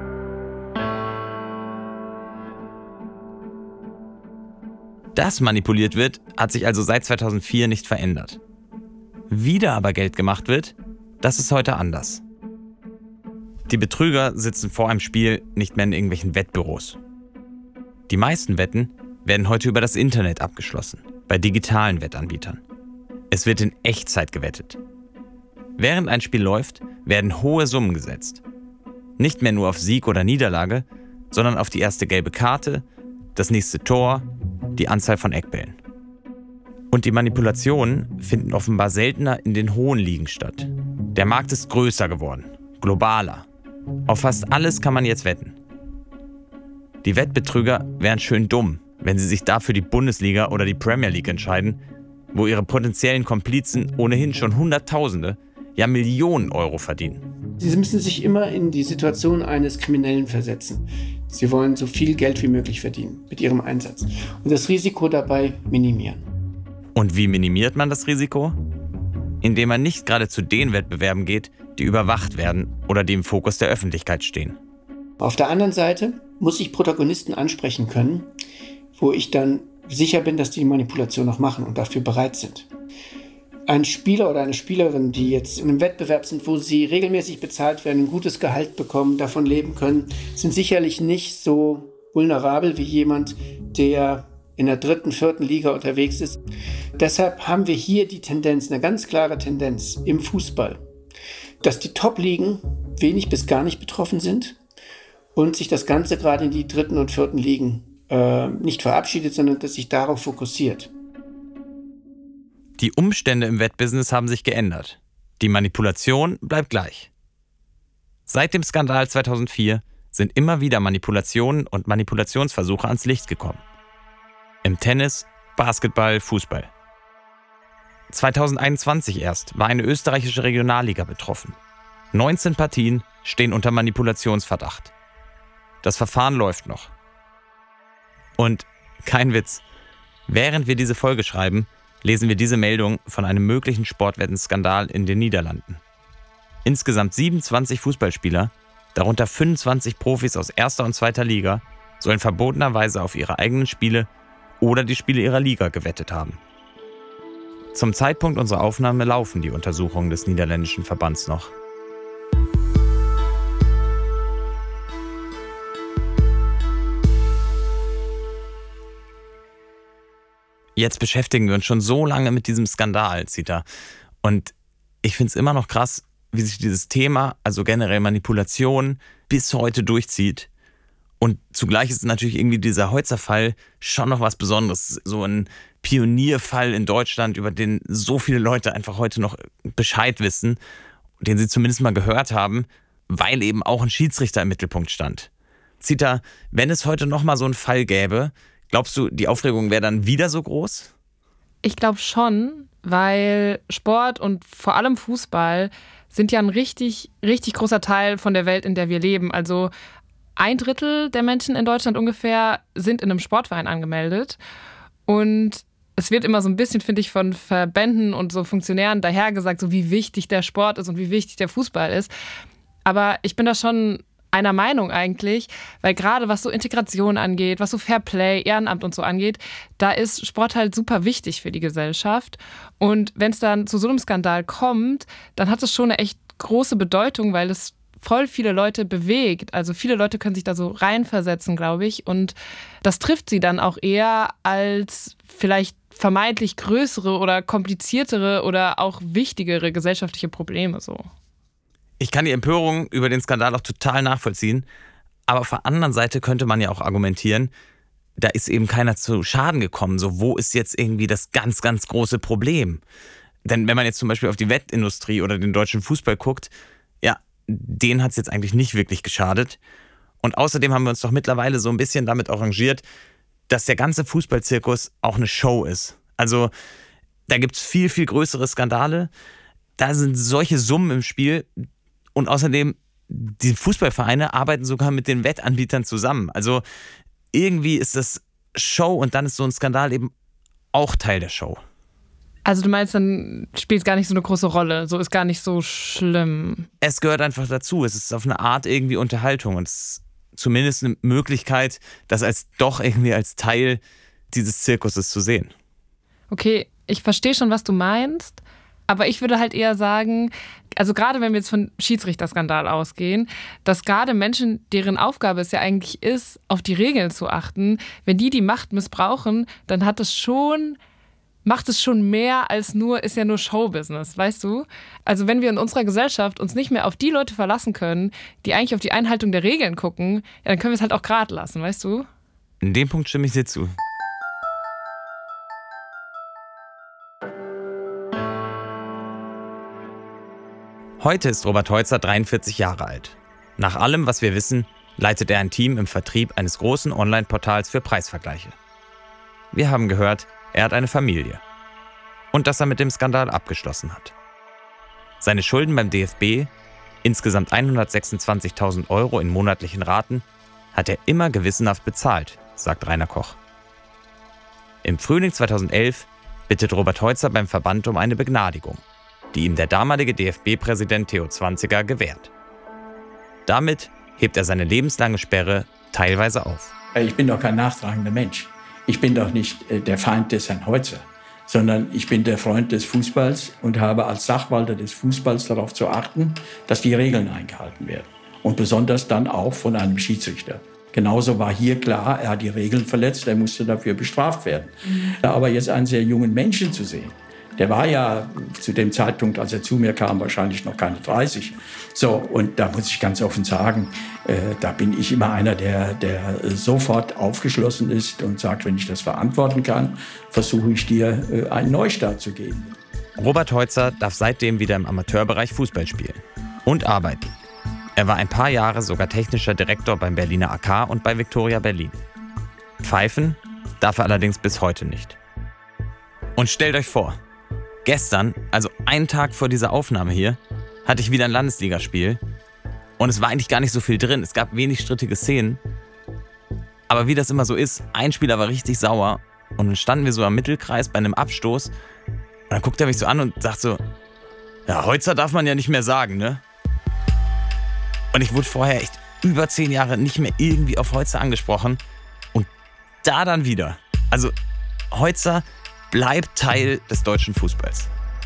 Dass manipuliert wird, hat sich also seit 2004 nicht verändert. Wie da aber Geld gemacht wird, das ist heute anders. Die Betrüger sitzen vor einem Spiel nicht mehr in irgendwelchen Wettbüros. Die meisten Wetten werden heute über das Internet abgeschlossen, bei digitalen Wettanbietern. Es wird in Echtzeit gewettet. Während ein Spiel läuft, werden hohe Summen gesetzt. Nicht mehr nur auf Sieg oder Niederlage, sondern auf die erste gelbe Karte, das nächste Tor, die Anzahl von Eckbällen. Und die Manipulationen finden offenbar seltener in den hohen Ligen statt. Der Markt ist größer geworden, globaler. Auf fast alles kann man jetzt wetten. Die Wettbetrüger wären schön dumm, wenn sie sich dafür die Bundesliga oder die Premier League entscheiden, wo ihre potenziellen Komplizen ohnehin schon Hunderttausende, ja Millionen Euro verdienen. Sie müssen sich immer in die Situation eines Kriminellen versetzen. Sie wollen so viel Geld wie möglich verdienen mit ihrem Einsatz und das Risiko dabei minimieren. Und wie minimiert man das Risiko? Indem man nicht gerade zu den Wettbewerben geht, die überwacht werden oder die im Fokus der Öffentlichkeit stehen. Auf der anderen Seite muss ich Protagonisten ansprechen können, wo ich dann sicher bin, dass die die Manipulation noch machen und dafür bereit sind. Ein Spieler oder eine Spielerin, die jetzt in einem Wettbewerb sind, wo sie regelmäßig bezahlt werden, ein gutes Gehalt bekommen, davon leben können, sind sicherlich nicht so vulnerabel wie jemand, der in der 3., 4. Liga unterwegs ist. Deshalb haben wir hier die Tendenz, eine ganz klare Tendenz im Fußball, dass die Top-Ligen wenig bis gar nicht betroffen sind und sich das Ganze gerade in die 3. und 4. Ligen nicht verabschiedet, sondern dass sich darauf fokussiert. Die Umstände im Wettbusiness haben sich geändert. Die Manipulation bleibt gleich. Seit dem Skandal 2004 sind immer wieder Manipulationen und Manipulationsversuche ans Licht gekommen. Im Tennis, Basketball, Fußball. 2021 erst war eine österreichische Regionalliga betroffen. 19 Partien stehen unter Manipulationsverdacht. Das Verfahren läuft noch. Und kein Witz, während wir diese Folge schreiben, lesen wir diese Meldung von einem möglichen Sportwettenskandal in den Niederlanden. Insgesamt 27 Fußballspieler, darunter 25 Profis aus 1. und 2. Liga, sollen verbotenerweise auf ihre eigenen Spiele oder die Spiele ihrer Liga gewettet haben. Zum Zeitpunkt unserer Aufnahme laufen die Untersuchungen des niederländischen Verbands noch. Jetzt beschäftigen wir uns schon so lange mit diesem Skandal, Zita. Und ich finde es immer noch krass, wie sich dieses Thema, also generell Manipulation, bis heute durchzieht. Und zugleich ist natürlich irgendwie dieser Heutzer-Fall schon noch was Besonderes. So ein Pionierfall in Deutschland, über den so viele Leute einfach heute noch Bescheid wissen, den sie zumindest mal gehört haben, weil eben auch ein Schiedsrichter im Mittelpunkt stand. Zita, wenn es heute noch mal so einen Fall gäbe, glaubst du, die Aufregung wäre dann wieder so groß? Ich glaube schon, weil Sport und vor allem Fußball sind ja ein richtig, richtig großer Teil von der Welt, in der wir leben. Also 1/3 der Menschen in Deutschland ungefähr sind in einem Sportverein angemeldet. Und es wird immer so ein bisschen, finde ich, von Verbänden und so Funktionären dahergesagt, so wie wichtig der Sport ist und wie wichtig der Fußball ist. Aber ich bin da schon einer Meinung eigentlich, weil gerade was so Integration angeht, was so Fairplay, Ehrenamt und so angeht, da ist Sport halt super wichtig für die Gesellschaft. Und wenn es dann zu so einem Skandal kommt, dann hat es schon eine echt große Bedeutung, weil es voll viele Leute bewegt. Also viele Leute können sich da so reinversetzen, glaube ich. Und das trifft sie dann auch eher als vielleicht vermeintlich größere oder kompliziertere oder auch wichtigere gesellschaftliche Probleme so. Ich kann die Empörung über den Skandal auch total nachvollziehen, aber auf der anderen Seite könnte man ja auch argumentieren, da ist eben keiner zu Schaden gekommen. So, wo ist jetzt irgendwie das ganz, ganz große Problem? Denn wenn man jetzt zum Beispiel auf die Wettindustrie oder den deutschen Fußball guckt, ja, denen hat es jetzt eigentlich nicht wirklich geschadet. Und außerdem haben wir uns doch mittlerweile so ein bisschen damit arrangiert, dass der ganze Fußballzirkus auch eine Show ist. Also da gibt es viel, viel größere Skandale. Da sind solche Summen im Spiel. Und außerdem, die Fußballvereine arbeiten sogar mit den Wettanbietern zusammen. Also irgendwie ist das Show und dann ist so ein Skandal eben auch Teil der Show. Also du meinst, dann spielt es gar nicht so eine große Rolle, so ist gar nicht so schlimm. Es gehört einfach dazu, es ist auf eine Art irgendwie Unterhaltung und es ist zumindest eine Möglichkeit, das doch irgendwie als Teil dieses Zirkuses zu sehen. Okay, ich verstehe schon, was du meinst, aber ich würde halt eher sagen, also gerade wenn wir jetzt von Schiedsrichterskandal ausgehen, dass gerade Menschen, deren Aufgabe es ja eigentlich ist, auf die Regeln zu achten, wenn die Macht missbrauchen, dann macht es schon mehr als ist ja nur Showbusiness, weißt du? Also wenn wir in unserer Gesellschaft uns nicht mehr auf die Leute verlassen können, die eigentlich auf die Einhaltung der Regeln gucken, ja, dann können wir es halt auch gerade lassen, weißt du? In dem Punkt stimme ich dir zu. Heute ist Robert Heutzer 43 Jahre alt. Nach allem, was wir wissen, leitet er ein Team im Vertrieb eines großen Online-Portals für Preisvergleiche. Wir haben gehört, er hat eine Familie. Und dass er mit dem Skandal abgeschlossen hat. Seine Schulden beim DFB, insgesamt 126.000 € in monatlichen Raten, hat er immer gewissenhaft bezahlt, sagt Rainer Koch. Im Frühling 2011 bittet Robert Heutzer beim Verband um eine Begnadigung. die ihm der damalige DFB-Präsident Theo Zwanziger gewährt. Damit hebt er seine lebenslange Sperre teilweise auf. Ich bin doch kein nachtragender Mensch. Ich bin doch nicht der Feind des Herrn Heutzer, sondern ich bin der Freund des Fußballs und habe als Sachwalter des Fußballs darauf zu achten, dass die Regeln eingehalten werden. Und besonders dann auch von einem Schiedsrichter. Genauso war hier klar, er hat die Regeln verletzt, er musste dafür bestraft werden. Aber jetzt einen sehr jungen Menschen zu sehen, der war ja zu dem Zeitpunkt, als er zu mir kam, wahrscheinlich noch keine 30. So, und da muss ich ganz offen sagen, da bin ich immer einer, der sofort aufgeschlossen ist und sagt, wenn ich das verantworten kann, versuche ich dir einen Neustart zu geben. Robert Heutzer darf seitdem wieder im Amateurbereich Fußball spielen und arbeiten. Er war ein paar Jahre sogar technischer Direktor beim Berliner AK und bei Viktoria Berlin. Pfeifen darf er allerdings bis heute nicht. Und stellt euch vor, gestern, also einen Tag vor dieser Aufnahme hier, hatte ich wieder ein Landesligaspiel und es war eigentlich gar nicht so viel drin. Es gab wenig strittige Szenen. Aber wie das immer so ist, ein Spieler war richtig sauer und dann standen wir so am Mittelkreis bei einem Abstoß und dann guckt er mich so an und sagt so, ja, Heutzer darf man ja nicht mehr sagen, ne? Und ich wurde vorher echt über 10 Jahre nicht mehr irgendwie auf Heutzer angesprochen und da dann wieder. Also Heutzer bleibt Teil des deutschen Fußballs.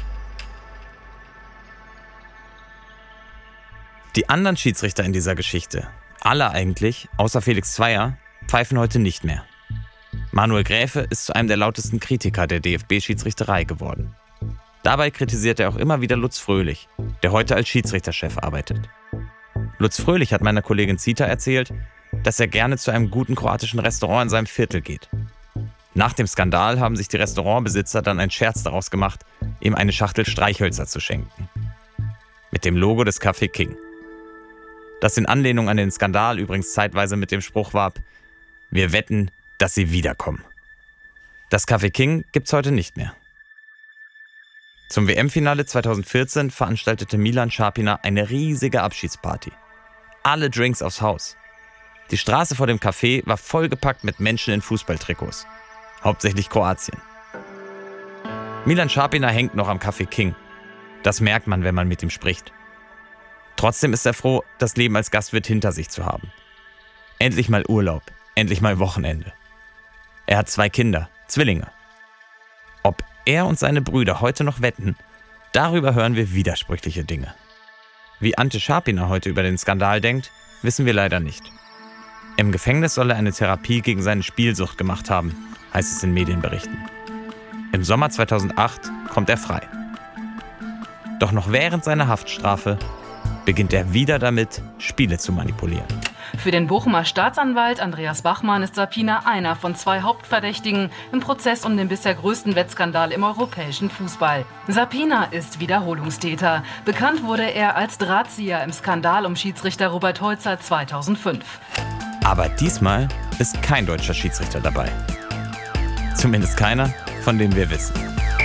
Die anderen Schiedsrichter in dieser Geschichte, alle eigentlich, außer Felix Zweier, pfeifen heute nicht mehr. Manuel Gräfe ist zu einem der lautesten Kritiker der DFB-Schiedsrichterei geworden. Dabei kritisiert er auch immer wieder Lutz Fröhlich, der heute als Schiedsrichterchef arbeitet. Lutz Fröhlich hat meiner Kollegin Zita erzählt, dass er gerne zu einem guten kroatischen Restaurant in seinem Viertel geht. Nach dem Skandal haben sich die Restaurantbesitzer dann einen Scherz daraus gemacht, ihm eine Schachtel Streichhölzer zu schenken. Mit dem Logo des Café King. Das in Anlehnung an den Skandal übrigens zeitweise mit dem Spruch warb: Wir wetten, dass sie wiederkommen. Das Café King gibt's heute nicht mehr. Zum WM-Finale 2014 veranstaltete Milan Šapina eine riesige Abschiedsparty. Alle Drinks aufs Haus. Die Straße vor dem Café war vollgepackt mit Menschen in Fußballtrikots. Hauptsächlich Kroatien. Milan Šapina hängt noch am Café King. Das merkt man, wenn man mit ihm spricht. Trotzdem ist er froh, das Leben als Gastwirt hinter sich zu haben. Endlich mal Urlaub, endlich mal Wochenende. Er hat 2 Kinder, Zwillinge. Ob er und seine Brüder heute noch wetten, darüber hören wir widersprüchliche Dinge. Wie Ante Šapina heute über den Skandal denkt, wissen wir leider nicht. Im Gefängnis soll er eine Therapie gegen seine Spielsucht gemacht haben, heißt es in Medienberichten. Im Sommer 2008 kommt er frei. Doch noch während seiner Haftstrafe beginnt er wieder damit, Spiele zu manipulieren. Für den Bochumer Staatsanwalt Andreas Bachmann ist Šapina einer von 2 Hauptverdächtigen im Prozess um den bisher größten Wettskandal im europäischen Fußball. Šapina ist Wiederholungstäter. Bekannt wurde er als Drahtzieher im Skandal um Schiedsrichter Robert Heutzer 2005. Aber diesmal ist kein deutscher Schiedsrichter dabei. Zumindest keiner, von dem wir wissen.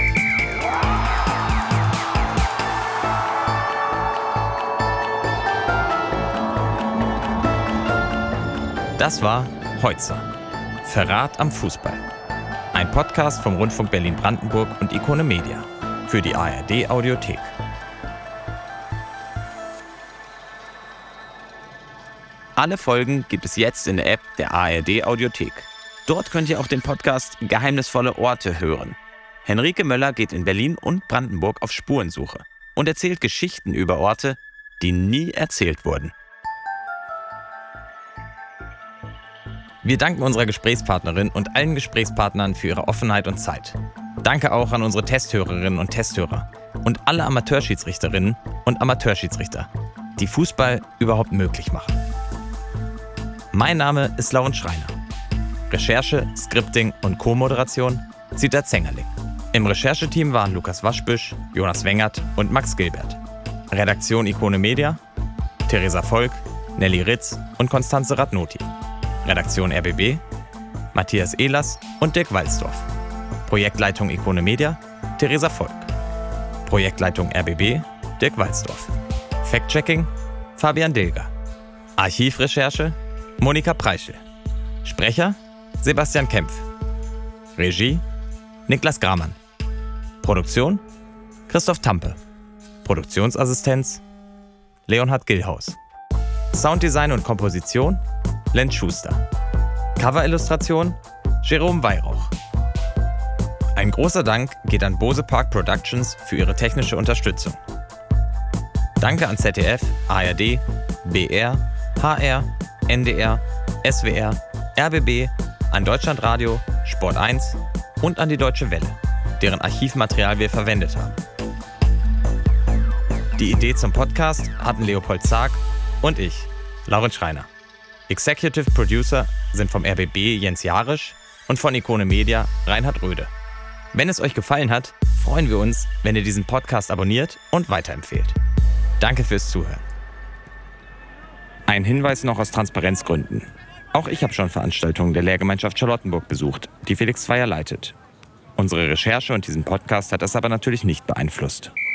Das war Heutzer. Verrat am Fußball. Ein Podcast vom Rundfunk Berlin-Brandenburg und Ikone Media für die ARD Audiothek. Alle Folgen gibt es jetzt in der App der ARD Audiothek. Dort könnt ihr auch den Podcast Geheimnisvolle Orte hören. Henrike Möller geht in Berlin und Brandenburg auf Spurensuche und erzählt Geschichten über Orte, die nie erzählt wurden. Wir danken unserer Gesprächspartnerin und allen Gesprächspartnern für ihre Offenheit und Zeit. Danke auch an unsere Testhörerinnen und Testhörer und alle Amateurschiedsrichterinnen und Amateurschiedsrichter, die Fußball überhaupt möglich machen. Mein Name ist Lauren Schreiner. Recherche, Scripting und Co-Moderation Zita Zengerling. Im Rechercheteam waren Lukas Waschbüsch, Jonas Wengert und Max Gilbert. Redaktion Ikone Media, Theresa Volk, Nelly Ritz und Konstanze Radnoti. Redaktion RBB, Matthias Ehlers und Dirk Walsdorf. Projektleitung Ikone Media, Theresa Volk. Projektleitung RBB, Dirk Walsdorf. Fact-Checking, Fabian Dilger. Archivrecherche, Monika Preischel. Sprecher, Sebastian Kempf. Regie, Niklas Gramann. Produktion, Christoph Tampe. Produktionsassistenz Leonhard Gillhaus. Sounddesign und Komposition Lenz Schuster. Coverillustration Jerome Weihrauch. Ein großer Dank geht an Bose Park Productions für ihre technische Unterstützung. Danke an ZDF, ARD, BR, HR, NDR, SWR, RBB, an Deutschlandradio, Sport 1 und an die Deutsche Welle, deren Archivmaterial wir verwendet haben. Die Idee zum Podcast hatten Leopold Zag und ich, Lauren Schreiner. Executive Producer sind vom RBB Jens Jarisch und von Ikone Media Reinhard Röde. Wenn es euch gefallen hat, freuen wir uns, wenn ihr diesen Podcast abonniert und weiterempfehlt. Danke fürs Zuhören. Ein Hinweis noch aus Transparenzgründen. Auch ich habe schon Veranstaltungen der Lehrgemeinschaft Charlottenburg besucht, die Felix Zweier leitet. Unsere Recherche und diesen Podcast hat das aber natürlich nicht beeinflusst.